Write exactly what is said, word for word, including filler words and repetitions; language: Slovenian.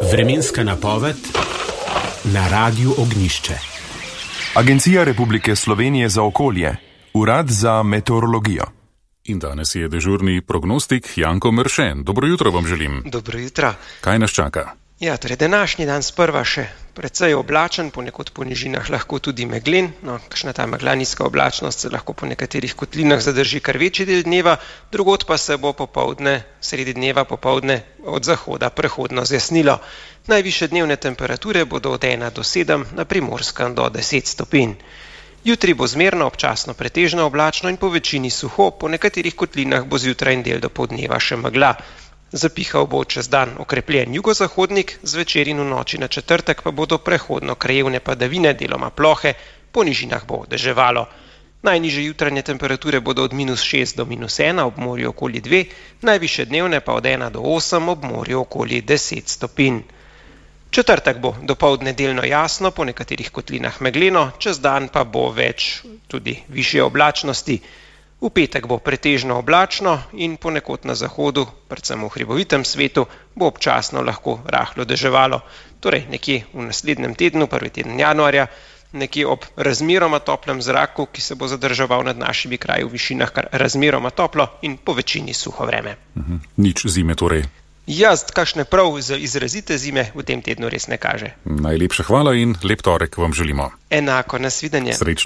Vremenska napoved na Radiu Ognjišče. Agencija Republike Slovenije za okolje, Urad za meteorologijo. In danes je dežurni prognostik Janko Meršen. Dobro jutro vam želim. Dobro jutro. Kaj nas čaka? Ja, torej današnji dan sprva še precej oblačen, ponekod po nižinah lahko tudi meglen. No, kakšna ta megla, nizka oblačnost se lahko po nekaterih kotlinah zadrži kar večji del dneva, drugod pa se bo popoldne, sredi dneva popoldne od zahoda prehodno zjasnilo. Najvišje dnevne temperature bodo od ena do sedem, na Primorskem do deset stopinj. Jutri bo zmerno, občasno pretežno oblačno in po večini suho, po nekaterih kotlinah bo zjutraj in del do poldneva še megla. Zapihal bo čez dan okrepljen jugozahodnik, zvečer in v noči na četrtek pa bodo prehodno krajevne padavine, deloma plohe, po nižinah bo deževalo. Najnižje jutranje temperature bodo od minus šest do minus ena, ob morju okoli dve, najvišje dnevne pa od ena do osem, ob morju okoli deset stopinj. Četrtek bo dopoldne delno jasno, po nekaterih kotlinah megleno, čez dan pa bo več tudi višje oblačnosti. V petek bo pretežno oblačno in ponekod na zahodu, predvsem v hribovitem svetu, bo občasno lahko rahlo deževalo. Torej nekje v naslednjem tednu, prvi teden januarja, nekje ob razmeroma toplem zraku, ki se bo zadrževal nad našimi kraji v višinah kar razmeroma toplo in po večini suho vreme. Mhm. Nič zime torej. Jaz, kakšne prav izrazite zime v tem tednu res ne kaže. Najlepša hvala in lep torek vam želimo. Enako, nasvidenje. Srečno.